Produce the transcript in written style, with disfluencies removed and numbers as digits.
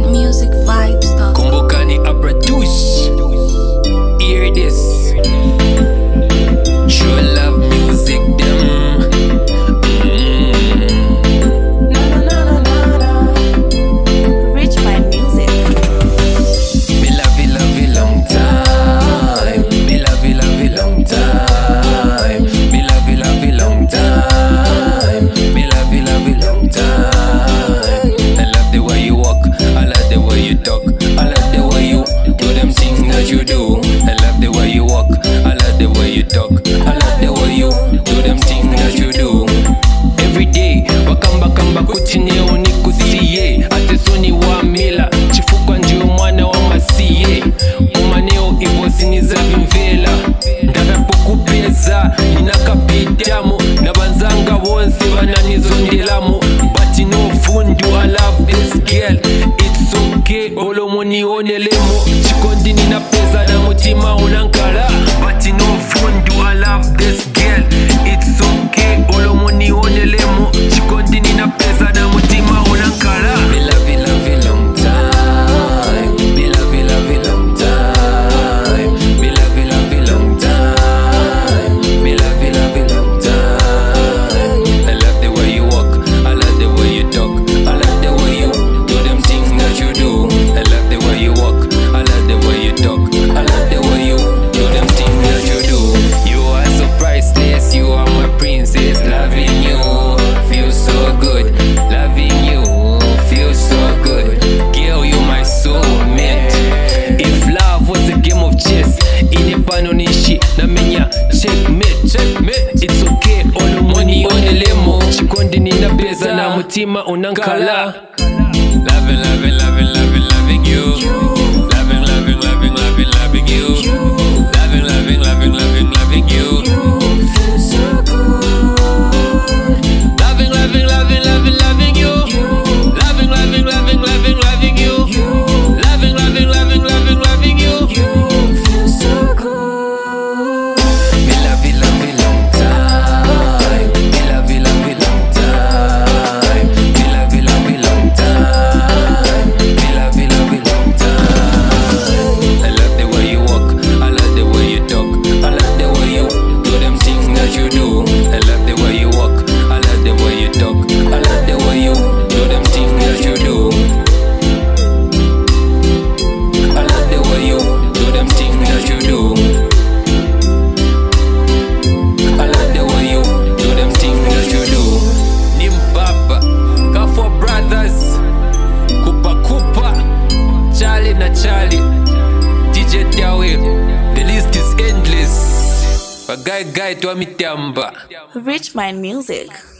Music vibes. Kumbukani a produce. Hear this. True love music them. Rich by music. Me love you long time. Me love you long time. Me love you long time. Me love you long time. I love the way you walk. I love the way you talk. I love the way you do them things that you do. I love the way you walk. I love the way you talk. I love the way you do them things that you do. Every day wakamba kutineo nikusiye atesoni wa mila chifukwa ndio mwana wa masiye umaneo ivosiniza vimvela ndakapokupeza ninakapitamo nabanzanga bonse bananizondelamo but no fundu I love this girl it's okay olomonionelemo chikondi ninapeza na mutima unankala but no fundu I love this girl it's okay olomonionelemo chikondi ninapeza na mutima unankala. Me love you long time. Me love you long time. Me love you long time. Me love you long time. I love the way you walk. I love the way you talk. I love the way you do them things that you do. I love the way you walk. I love the way you talk. I love the way you do them things that you do. You are so priceless. You are my princess. Loving you feels so good. Loving you feels so good. Girl, you my soulmate. If love was a game of chess, inepano nishi na menya checkmate. It's okay, all money on elemo. Chikondi ninapeza na mutima unankala. Loving you. Loving you. Loving you. Feels so good. Loving you. Loving you. Loving you. Feels so good. Me love you long time. Me love you long time. Me love you long time. Me love you long time. I love the way you walk. I love the way you talk. I love the way you do them things that you do. I love the way you walk. I love the way you talk. I love the way you do them things that you do. I love the way you do them things that you do. I love the way you do them things that you do. Nimbaba, Kafwa Brothers, Kupa, Charlie na Charlie, DJ Tiawe. The list is endless. Guy to amitamba. Rich by music.